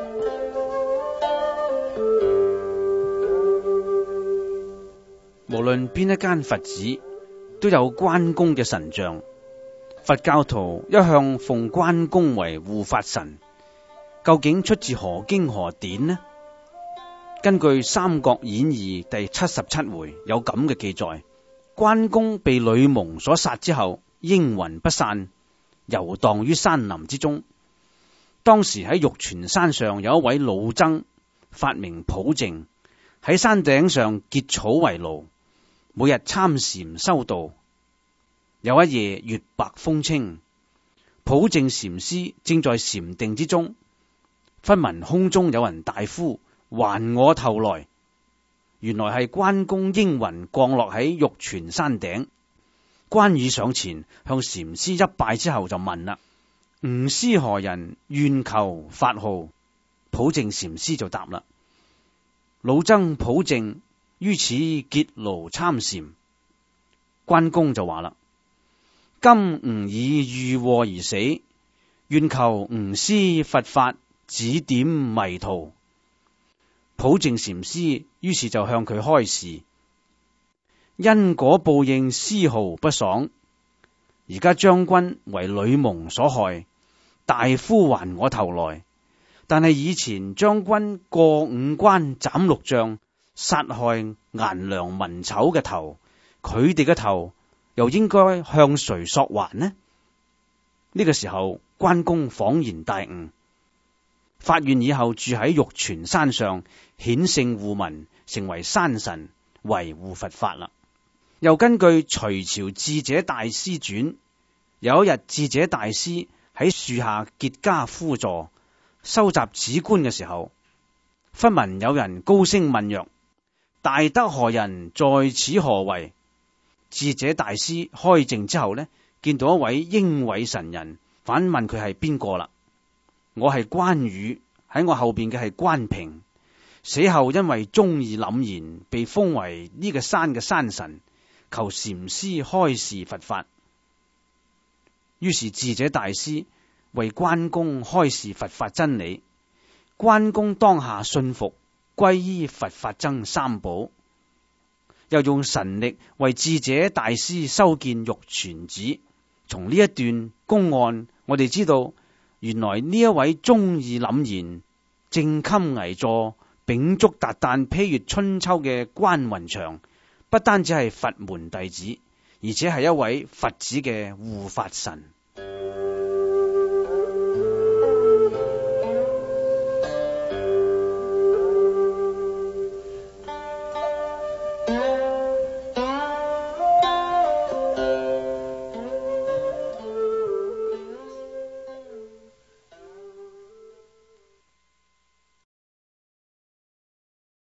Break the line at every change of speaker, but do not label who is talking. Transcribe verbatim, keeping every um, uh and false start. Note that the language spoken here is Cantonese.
無論邊一間佛寺都有關公嘅神像，佛教徒一向奉關公為護法神，究竟出自何經何典呢？根據《三國演義》第七十七回有咁嘅記載，關公被呂蒙所殺之後，應魂不散，遊蕩於山林之中。當時喺玉泉山上有一位老僧，法名普淨，喺山頂上結草為爐，每日參禪修道。有一夜月白風清，普淨禪師正在禪定之中，忽聞空中有人大呼：還我頭來！原來係關公應魂降落喺玉泉山頂。關羽上前向禪師一拜之後就問啦：吾師何人？願求法號。普淨禪師就答啦：老僧普淨於此結廬參禪。關公就話啦：今吾已遇禍而死，願求吾師佛法指點迷途。普淨禪師於是就向佢開示：因果報應絲毫不爽，而家將軍為呂蒙所害，大呼還我頭來。但係以前將軍過五關斬六將，殺害顏良文醜嘅頭，佢哋嘅頭又應該向誰索還呢？呢個時候關公恍然大悟，發願以後住喺玉泉山上，顯聖護民，成為山神，維護佛法啦。又根據隋朝智者大師傳，有一日智者大師喺樹下結跏趺坐，收集紙棺嘅時候，忽聞有人高聲問曰：大德何人？在此何為？智者大師開證之後呢，見到一位英偉神人，反問佢係邊個啦？我係關羽，喺我後邊嘅係關平，死後因為忠義凜然，被封為呢個山嘅山神，求禪師開示佛法。於是智者大師為關公開示佛法真理，關公當下信服，皈依佛法僧三寶，又用神力為智者大師修建玉泉寺。從呢一段公案，我哋知道原來呢一位忠義凜然、正襟危坐、秉燭達旦披閱春秋嘅關雲長，不單止係佛門弟子，而且係一位佛子嘅護法神。